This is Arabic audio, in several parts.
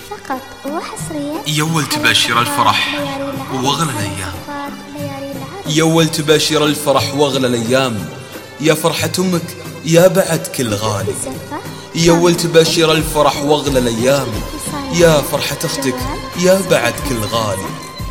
فقط وحصريا. يول تباشر الفرح واغلى الايام، يول تباشر الفرح واغلى الايام، يا فرحة امك يا بعد كل غالي. يول تباشر الفرح واغلى الايام، يا فرحة اختك يا بعد كل غالي.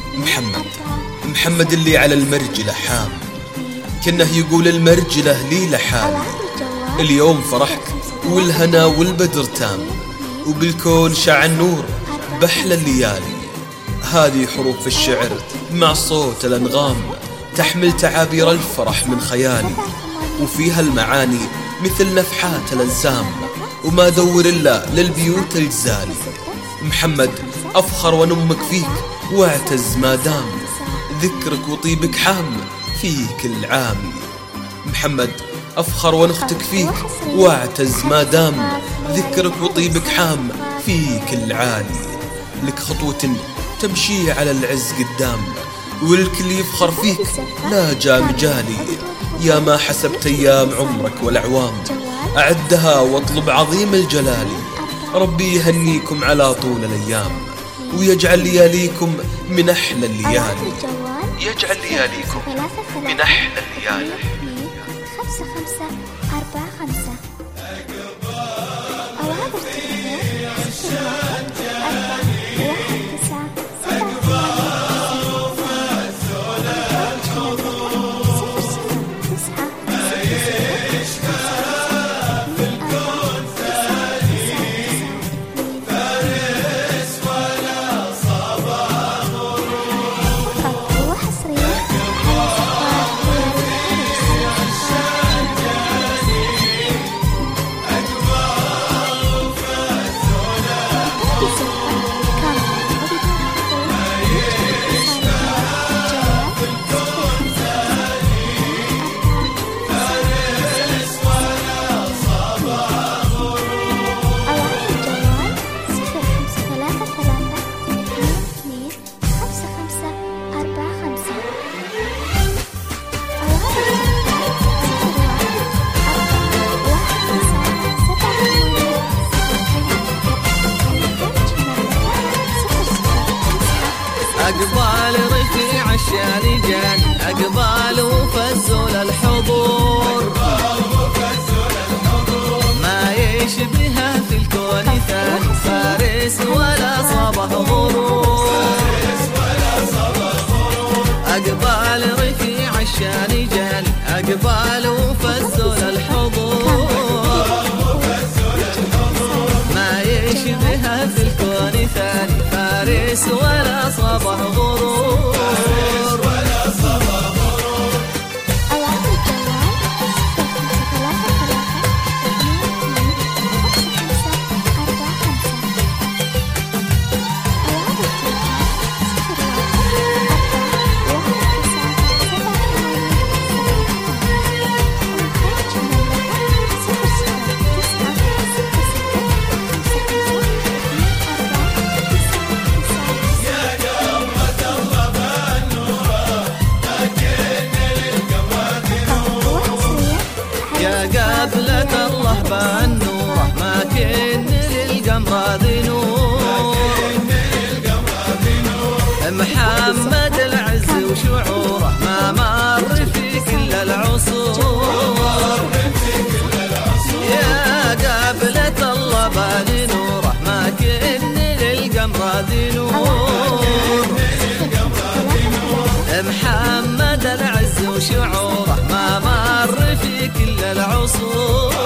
محمد اللي على المرجلة حام، كنه يقول المرجلة لي لحالي. اليوم فرحك والهنا والبدر تام، وبالكون شع النور بحلى الليالي. هذه حروف الشعر مع صوت الأنغام، تحمل تعابير الفرح من خيالي، وفيها المعاني مثل نفحات الأنسام، وما دور إلا للبيوت الجزالي. محمد أفخر ونمك فيك واعتز ما دام، ذكرك وطيبك حام في كل عام. محمد أفخر ونختك فيك واعتز ما دام، ذكرك وطيبك حام في كل عالي. لك خطوة تمشي على العز قدام، والكل يفخر فيك لا جا مجالي. يا ما حسبت أيام عمرك والأعوام، أعدها واطلب عظيم الجلال. ربي يهنيكم على طول الأيام، ويجعل لياليكم من أحلى الليالي. يجعل لياليكم من أحلى الليالي. 5 5 4 5 أو عبر أقبال رفيع الشان جان، أقبال وفزول الحضور، ما يشبهها في الكون ثاني فارس ولا صبح غرور. أقبال رفيع الشان جان، أقبال وفزول الحضور، ما يشبهها في الكون ثاني فارس ولا صبح غرور. قبلة الله بالنور ما كن للقمر ذي نور، محمد العز وشعوره ما مر في كل العصور. يا قبلة الله بالنور ما كن للقمر ذي نور، محمد العز وشعوره ما مر في كل العصور.